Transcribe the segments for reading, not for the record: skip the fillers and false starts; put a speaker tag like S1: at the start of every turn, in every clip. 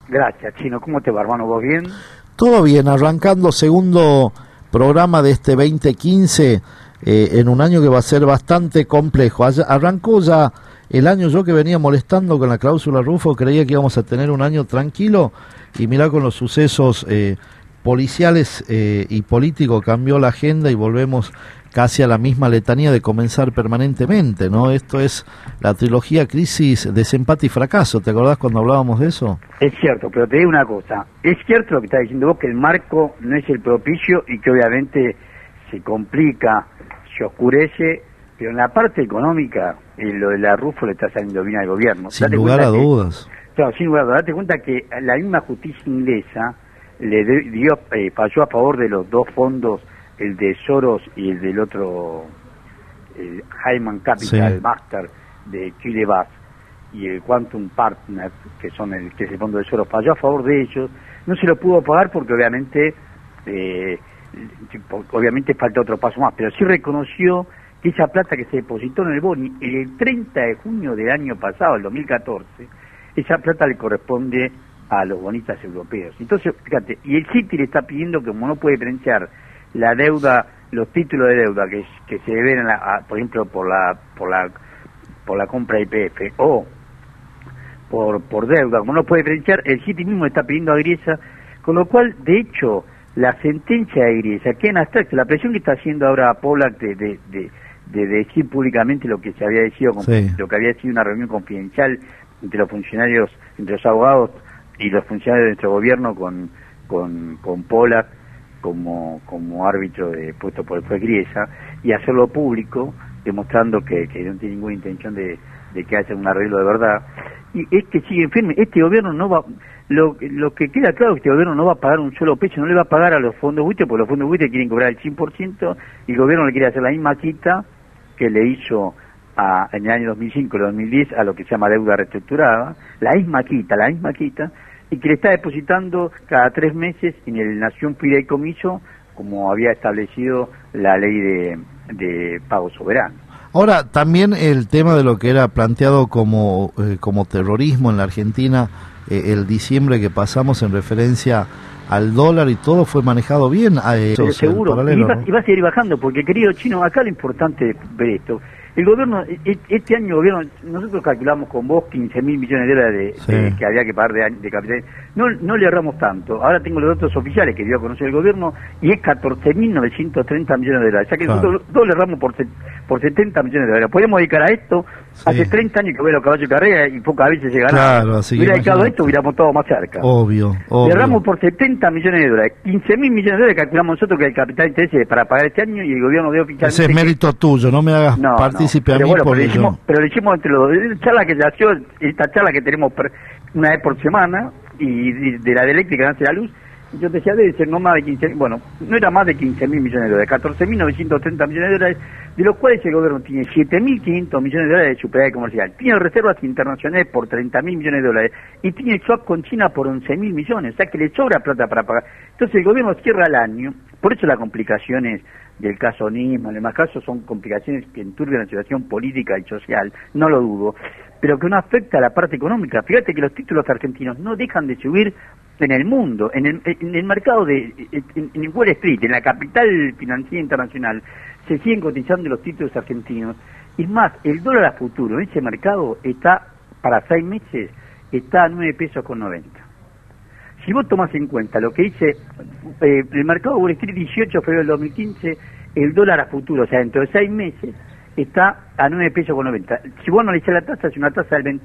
S1: Gracias, Chino. ¿Cómo te va, hermano? ¿Vos bien?
S2: Todo bien, arrancando segundo programa de este 2015, en un año que va a ser bastante complejo. Arrancó ya el año, yo que venía molestando con la cláusula Rufo, creía que íbamos a tener un año tranquilo, y mirá, con los sucesos policiales y políticos cambió la agenda y volvemos casi a la misma letanía de comenzar permanentemente, ¿no? Esto es la trilogía crisis, desempate y fracaso. ¿Te acordás cuando hablábamos de eso?
S1: Es cierto, pero te digo una cosa. Es cierto lo que estás diciendo vos, que el marco no es el propicio y que obviamente se complica, se oscurece, pero en la parte económica, lo de la Rufo le está saliendo bien al gobierno.
S2: Sin lugar a dudas.
S1: Claro, sin lugar a dudas. Date cuenta que la misma justicia inglesa le falló a favor de los dos fondos, el de Soros y el del otro, el Hyman Capital,
S2: sí,
S1: Master de Chile Bass, y el Quantum Partners, que es el fondo de Soros, falló a favor de ellos. No se lo pudo pagar porque obviamente falta otro paso más, pero sí reconoció que esa plata que se depositó en el Boni el 30 de junio del año pasado, el 2014, esa plata le corresponde a los bonistas europeos. Entonces, fíjate, y el Citi le está pidiendo que, como no puede diferenciar la deuda, los títulos de deuda que se deben, por ejemplo, por la compra de IPF o por deuda, como no puede diferenciar, el Citi mismo está pidiendo a Griesa, con lo cual, de hecho, la sentencia de Griesa queda en abstracto. La presión que está haciendo ahora Pollack de decir públicamente lo que se había decidido,
S2: sí,
S1: lo que había sido una reunión confidencial entre los funcionarios, entre los abogados y los funcionarios de nuestro gobierno con Pollack como árbitro puesto por el juez Griesa, y hacerlo público, demostrando que no tiene ninguna intención de que haya un arreglo de verdad. Y es que sigue firme. Este gobierno no va, lo que queda claro es que este gobierno no va a pagar un solo peso, no le va a pagar a los fondos buitre, porque los fondos buitre quieren cobrar el 100%, y el gobierno le quiere hacer la misma quita que le hizo en el año 2005 y 2010 a lo que se llama deuda reestructurada, la misma quita, y que le está depositando cada 3 meses en el Nación Fideicomiso, como había establecido la ley de pago soberano.
S2: Ahora, también el tema de lo que era planteado como terrorismo en la Argentina, el diciembre que pasamos en referencia al dólar, y todo fue manejado bien.
S1: Pero seguro, y va a seguir bajando, porque, querido Chino, acá lo importante es ver esto. El gobierno, este año el gobierno, nosotros calculamos con vos 15.000 millones de dólares
S2: sí,
S1: que había que pagar de capital. No le erramos tanto. Ahora tengo los datos oficiales que dio a conocer el gobierno, y es 14.930 millones de dólares. O sea que
S2: claro,
S1: nosotros le erramos por 70 millones de dólares. Podemos dedicar a esto. Sí. Hace 30 años que veo los caballos de carrera y pocas veces se ganaba.
S2: Claro, así
S1: hubiera dedicado a esto, hubiéramos estado más cerca.
S2: Obvio.
S1: Le erramos por 70 millones de dólares. 15.000 millones de dólares calculamos nosotros que el capital de interés para pagar este año, y el gobierno dio oficialmente...
S2: Ese es mérito tuyo, no me hagas partícipe a mí,
S1: bueno,
S2: porque
S1: pero le hicimos entre los dos. Esta charla que tenemos una vez por semana, y de la de eléctrica nace la luz, yo te decía, debe ser no más de 15, bueno, no era más de 15.000 millones de dólares, 14.930 millones de dólares, de los cuales el gobierno tiene 7.500 millones de dólares de superávit comercial, tiene reservas internacionales por 30.000 millones de dólares, y tiene el swap con China por 11.000 millones, o sea que le sobra plata para pagar. Entonces el gobierno cierra el año, por eso las complicaciones del caso Nisman, en demás casos, son complicaciones que enturbian la situación política y social, no lo dudo, pero que no afecta a la parte económica. Fíjate que los títulos argentinos no dejan de subir en el mundo, en el mercado en Wall Street, en la capital financiera internacional, se siguen cotizando los títulos argentinos. Y más, el dólar a futuro en ese mercado está, para 6 meses, está a 9 pesos con 90. Si vos tomás en cuenta lo que dice el mercado de Wall Street 18 de febrero del 2015, el dólar a futuro, o sea, dentro de 6 meses, está a 9 pesos con 90. Si vos analizás la tasa, es una tasa del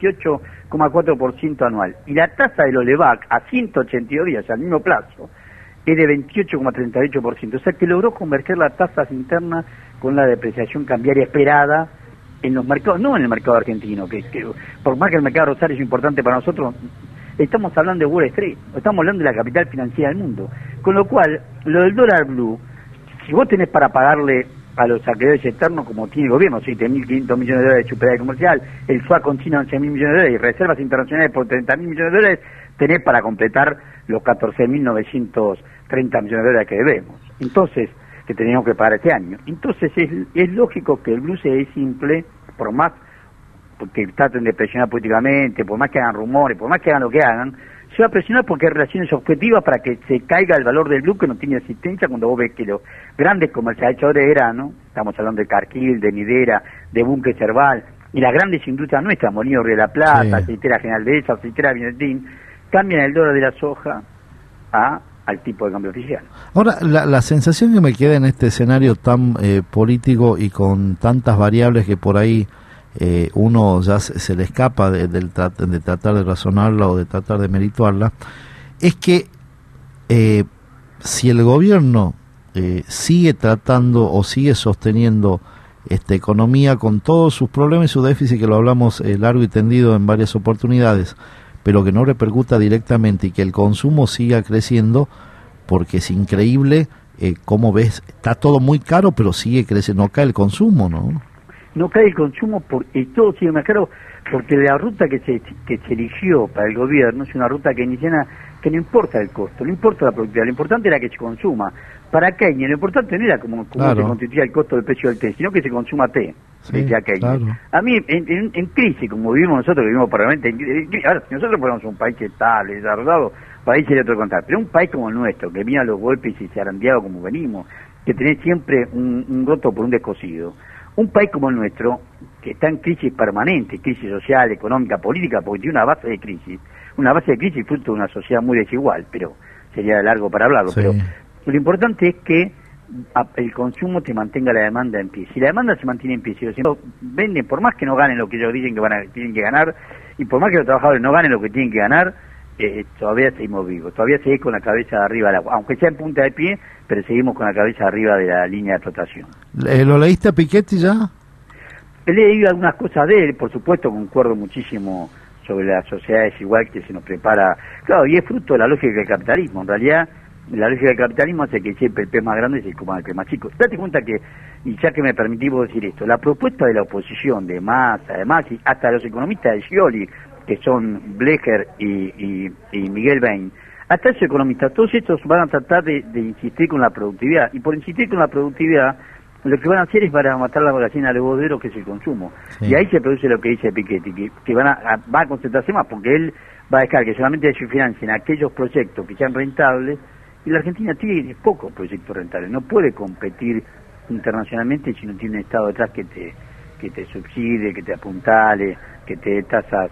S1: 28,4% anual. Y la tasa del Olevac a 182 días, al mismo plazo, es de 28,38%. O sea que logró converger las tasas internas con la depreciación cambiaria esperada en los mercados, no en el mercado argentino, que por más que el mercado rosario es importante para nosotros, estamos hablando de Wall Street, estamos hablando de la capital financiera del mundo. Con lo cual, lo del dólar blue, si vos tenés para pagarle a los acreedores externos, como tiene el gobierno, 7.500 millones de dólares de superávit comercial, el swap con China 11.000 millones de dólares y reservas internacionales por 30.000 millones de dólares, tenés para completar los 14.930 millones de dólares que debemos. Entonces, que teníamos que pagar este año. Entonces es lógico que el blue se desinfle, por más porque traten de presionar políticamente, por más que hagan rumores, por más que hagan lo que hagan, se va a presionar porque hay relaciones objetivas para que se caiga el valor del blue, que no tiene existencia cuando vos ves que los grandes comercializadores de grano, estamos hablando de Cargill, de Nidera, de Bunque Cerval, y las grandes industrias nuestras, Molino Río de la Plata,
S2: Sí.
S1: Aceitera General de esa, Aceitera Vinetín, cambian el dólar de la soja al tipo de cambio oficial.
S2: Ahora, la sensación que me queda en este escenario tan político y con tantas variables que por ahí uno ya se le escapa de tratar de razonarla o de tratar de merituarla, es que si el gobierno sigue tratando o sigue sosteniendo esta economía con todos sus problemas y su déficit, que lo hablamos largo y tendido en varias oportunidades, pero que no repercuta directamente y que el consumo siga creciendo, porque es increíble cómo ves, está todo muy caro, pero sigue creciendo, no cae el consumo, ¿no?
S1: No cae el consumo y todo sigue más caro porque la ruta que se eligió para el gobierno es una ruta keynesiana que no importa el costo, no importa la productividad, lo importante era que se consuma. Para Keynes lo importante no era cómo
S2: Claro.
S1: se constituía el costo del precio del té, sino que se consuma té,
S2: Sí,
S1: decía Keynes.
S2: claro.
S1: A mí, en crisis, como vivimos nosotros, que vivimos probablemente ahora, si nosotros fuéramos un país estable, desarrollado, para ahí sería otro contar, pero un país como el nuestro, que mira los golpes y se arandeado como venimos, que tenés siempre un roto por un descosido, un país como el nuestro, que está en crisis permanente, crisis social, económica, política, porque tiene una base de crisis fruto de una sociedad muy desigual, pero sería largo para hablarlo,
S2: Sí.
S1: pero lo importante es que el consumo te mantenga la demanda en pie. Si la demanda se mantiene en pie, si los empleados venden, por más que no ganen lo que ellos dicen que tienen que ganar, y por más que los trabajadores no ganen lo que tienen que ganar, todavía seguimos vivos, todavía seguimos con la cabeza de arriba, aunque sea en punta de pie, pero seguimos con la cabeza arriba de la línea de flotación.
S2: ¿Lo leíste a Piketty ya?
S1: He leído algunas cosas de él, por supuesto, concuerdo muchísimo sobre la sociedad desigual que se nos prepara. Claro, y es fruto de la lógica del capitalismo. En realidad, la lógica del capitalismo hace que siempre el pez más grande se coma el pez más chico. Date cuenta que, y ya que me permitimos decir esto, la propuesta de la oposición, de Massa, además, y hasta los economistas de Scioli, que son Blecher y Miguel Bain, hasta esos economistas, todos estos van a tratar de insistir con la productividad. Y por insistir con la productividad, lo que van a hacer es para matar la gallina de bodero, que es el consumo.
S2: Sí.
S1: Y ahí se produce lo que dice Piketty, que va a concentrarse más, porque él va a dejar que solamente se financien aquellos proyectos que sean rentables, y la Argentina tiene pocos proyectos rentables, no puede competir internacionalmente si no tiene un Estado detrás que te subsidie, que te apuntale, que te dé tasas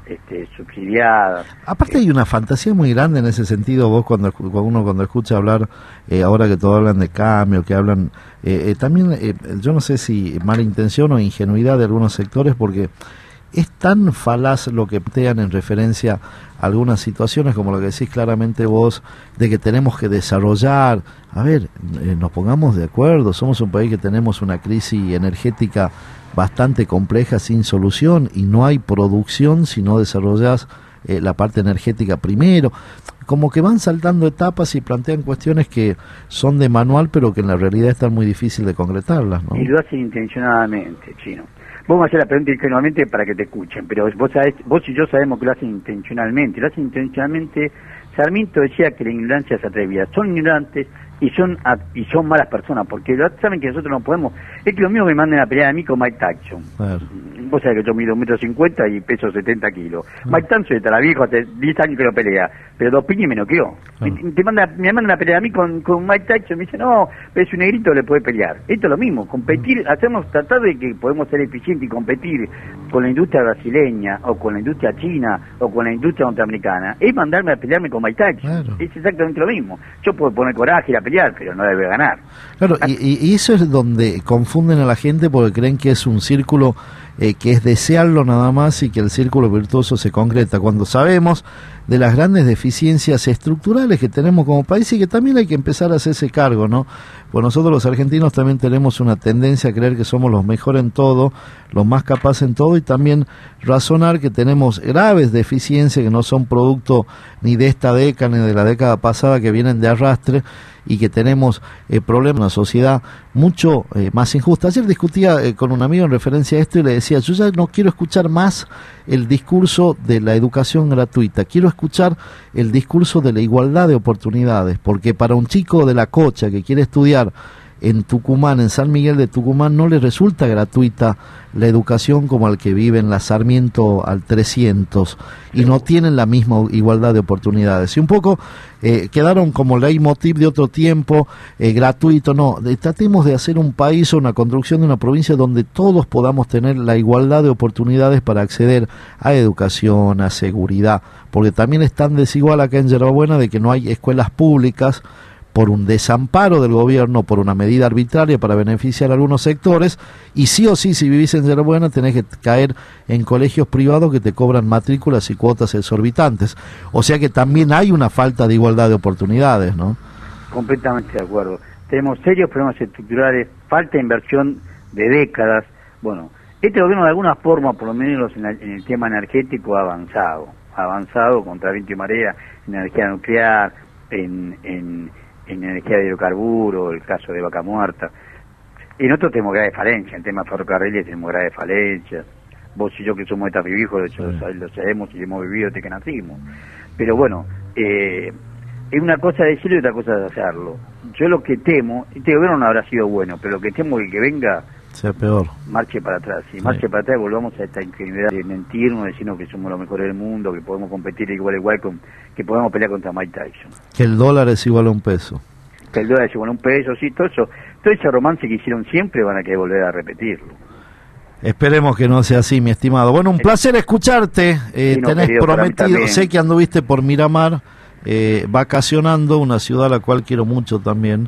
S1: subsidiadas.
S2: Aparte hay una fantasía muy grande en ese sentido, vos cuando escucha hablar, ahora que todos hablan de cambio, que hablan, también, yo no sé si mala intención o ingenuidad de algunos sectores, porque es tan falaz lo que plantean en referencia a algunas situaciones, como lo que decís claramente vos, de que tenemos que desarrollar, a ver, nos pongamos de acuerdo, somos un país que tenemos una crisis energética bastante compleja, sin solución, y no hay producción si no desarrollas la parte energética primero. Como que van saltando etapas y plantean cuestiones que son de manual, pero que en la realidad están muy difíciles de concretarlas, ¿no?
S1: Y lo hacen intencionadamente, Chino. Vos me haces la pregunta ingenuamente para que te escuchen, pero vos y yo sabemos que lo hacen intencionalmente. Lo hacen intencionalmente. Sarmiento decía que la ignorancia es atrevida. Son ignorantes y son malas personas, porque saben que nosotros no podemos. Es que lo mío me manden a pelear a mí con Mike Tyson.
S2: Claro.
S1: Vos sabés que yo mido 1,50 m y peso 70 kilos. Mike Tyson está la viejo, hace 10 años que lo pelea, pero dos piñas me noqueó. Me mandan a pelear a mí con Mike Tyson, me dice, no, pero es un negrito, le puede pelear. Esto es lo mismo, competir, tratar de que podemos ser eficientes y competir con la industria brasileña, o con la industria china, o con la industria norteamericana, es mandarme a pelearme con Mike Tyson.
S2: Claro.
S1: Es exactamente lo mismo. Yo puedo poner coraje y ir a pelear, pero no debe ganar.
S2: Claro, y eso es donde confunden a la gente, porque creen que es un círculo que es desearlo nada más y que el círculo virtuoso se concreta, cuando sabemos de las grandes deficiencias estructurales que tenemos como país y que también hay que empezar a hacerse cargo, ¿no? Pues nosotros los argentinos también tenemos una tendencia a creer que somos los mejores en todo, los más capaces en todo, y también razonar que tenemos graves deficiencias que no son producto ni de esta década ni de la década pasada, que vienen de arrastre, y que tenemos problemas en una sociedad mucho más injusta. Ayer discutía con un amigo en referencia a esto y le decía, yo ya no quiero escuchar más el discurso de la educación gratuita, quiero escuchar el discurso de la igualdad de oportunidades, porque para un chico de la Cocha que quiere estudiar en Tucumán, en San Miguel de Tucumán, no les resulta gratuita la educación como al que vive en la Sarmiento al 300 y no tienen la misma igualdad de oportunidades. Y un poco quedaron como leitmotiv de otro tiempo, gratuito, no, tratemos de hacer un país o una construcción de una provincia donde todos podamos tener la igualdad de oportunidades para acceder a educación, a seguridad, porque también es tan desigual acá en Yerba Buena de que no hay escuelas públicas por un desamparo del gobierno, por una medida arbitraria para beneficiar a algunos sectores, y sí o sí, si vivís en Yerba Buena, tenés que caer en colegios privados que te cobran matrículas y cuotas exorbitantes. O sea que también hay una falta de igualdad de oportunidades, ¿no?
S1: Completamente de acuerdo. Tenemos serios problemas estructurales, falta de inversión de décadas. Bueno, este gobierno de alguna forma, por lo menos en el tema energético, ha avanzado contra viento y marea, en energía nuclear, en energía de hidrocarburos, el caso de Vaca Muerta. Y nosotros tenemos graves falencias, en temas ferrocarriles tenemos graves falencias. Vos y yo que somos etapivijos, de hecho lo sabemos y hemos vivido desde que nacimos. Pero bueno, es una cosa decirlo y otra cosa de hacerlo. Yo lo que temo, este gobierno no habrá sido bueno, pero lo que temo es que venga
S2: sea peor,
S1: marche para atrás, y marche para atrás, volvamos a esta ingenuidad de mentirnos, decirnos que somos los mejores del mundo, que podemos competir igual que podemos pelear contra Mike Tyson.
S2: Que el dólar es igual a un peso.
S1: Que el dólar es igual a un peso, sí, todo ese romance que hicieron siempre van a querer volver a repetirlo.
S2: Esperemos que no sea así, mi estimado. Bueno, un placer escucharte, tenés
S1: querido,
S2: prometido, sé que anduviste por Miramar, vacacionando, una ciudad a la cual quiero mucho también.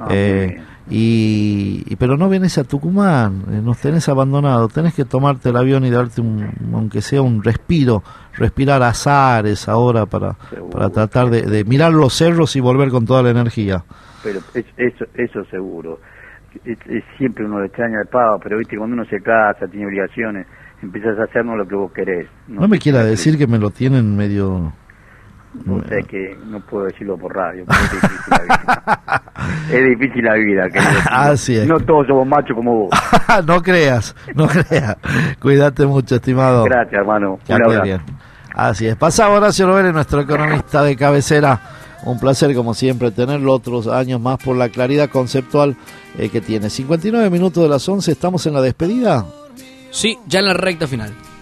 S2: Pero no vienes a Tucumán, nos tenés abandonado, tenés que tomarte el avión y darte aunque sea un respirar azares ahora para tratar de mirar los cerros y volver con toda la energía.
S1: Pero eso seguro, siempre uno le extraña al Papa, pero viste, cuando uno se casa, tiene obligaciones, empiezas a hacernos lo que vos querés.
S2: No me quiera decir que me lo tienen medio...
S1: O sea que no puedo decirlo por radio, porque es difícil la vida. Es difícil la vida,
S2: Así es.
S1: No todos somos machos como vos.
S2: No creas. Cuídate mucho, estimado.
S1: Gracias, hermano.
S2: Un abrazo. Bien. Así es. Pasaba Horacio Lovere, nuestro economista de cabecera. Un placer, como siempre, tenerlo otros años más por la claridad conceptual que tiene. 59 minutos de las 11, ¿estamos en la despedida?
S3: Sí, ya en la recta final.